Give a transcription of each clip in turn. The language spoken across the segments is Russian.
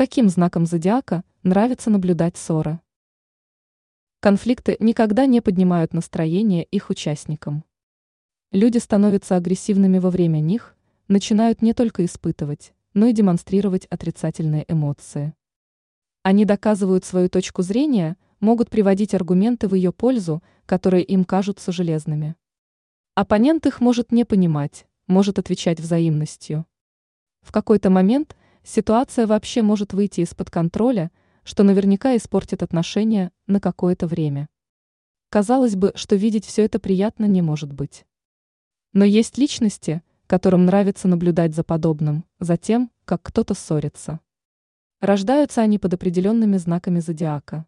каким знаком зодиака нравится наблюдать ссоры? Конфликты никогда не поднимают настроение их участникам. Люди становятся агрессивными во время них, начинают не только испытывать, но и демонстрировать отрицательные эмоции. Они доказывают свою точку зрения, могут приводить аргументы в ее пользу, которые им кажутся железными. Оппонент их может не понимать, может отвечать взаимностью. В какой-то момент ситуация вообще может выйти из-под контроля, что наверняка испортит отношения на какое-то время. Казалось бы, что видеть все это приятно не может быть. Но есть личности, которым нравится наблюдать за подобным, за тем, как кто-то ссорится. Рождаются они под определенными знаками зодиака.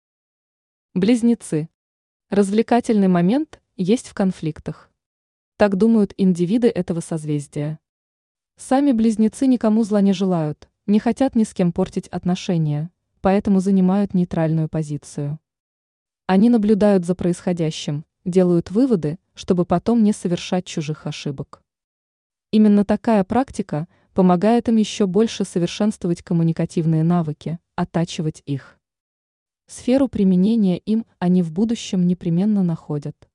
Близнецы. Развлекательный момент есть в конфликтах. Так думают индивиды этого созвездия. Сами близнецы никому зла не желают, не хотят ни с кем портить отношения, поэтому занимают нейтральную позицию. Они наблюдают за происходящим, делают выводы, чтобы потом не совершать чужих ошибок. Именно такая практика помогает им еще больше совершенствовать коммуникативные навыки, оттачивать их. Сферу применения им они в будущем непременно находят.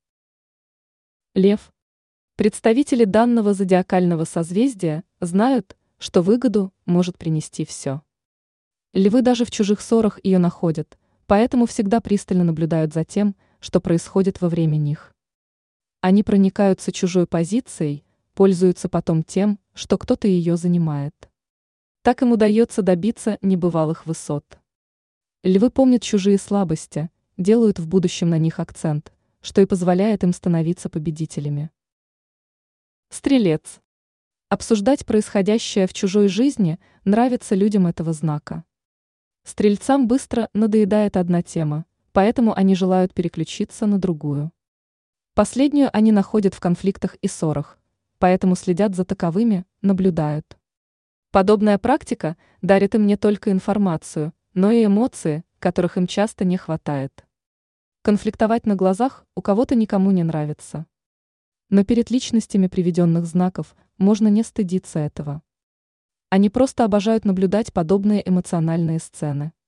Лев. Представители данного зодиакального созвездия знают, что выгоду может принести все. Львы даже в чужих ссорах ее находят, поэтому всегда пристально наблюдают за тем, что происходит во время них. Они проникаются чужой позицией, пользуются потом тем, что кто-то ее занимает. Так им удается добиться небывалых высот. Львы помнят чужие слабости, делают в будущем на них акцент, что и позволяет им становиться победителями. Стрелец. Обсуждать происходящее в чужой жизни нравится людям этого знака. Стрельцам быстро надоедает одна тема, поэтому они желают переключиться на другую. Последнюю они находят в конфликтах и ссорах, поэтому следят за таковыми, наблюдают. Подобная практика дарит им не только информацию, но и эмоции, которых им часто не хватает. Конфликтовать на глазах у кого-то никому не нравится. Но перед личностями приведенных знаков можно не стыдиться этого. Они просто обожают наблюдать подобные эмоциональные сцены.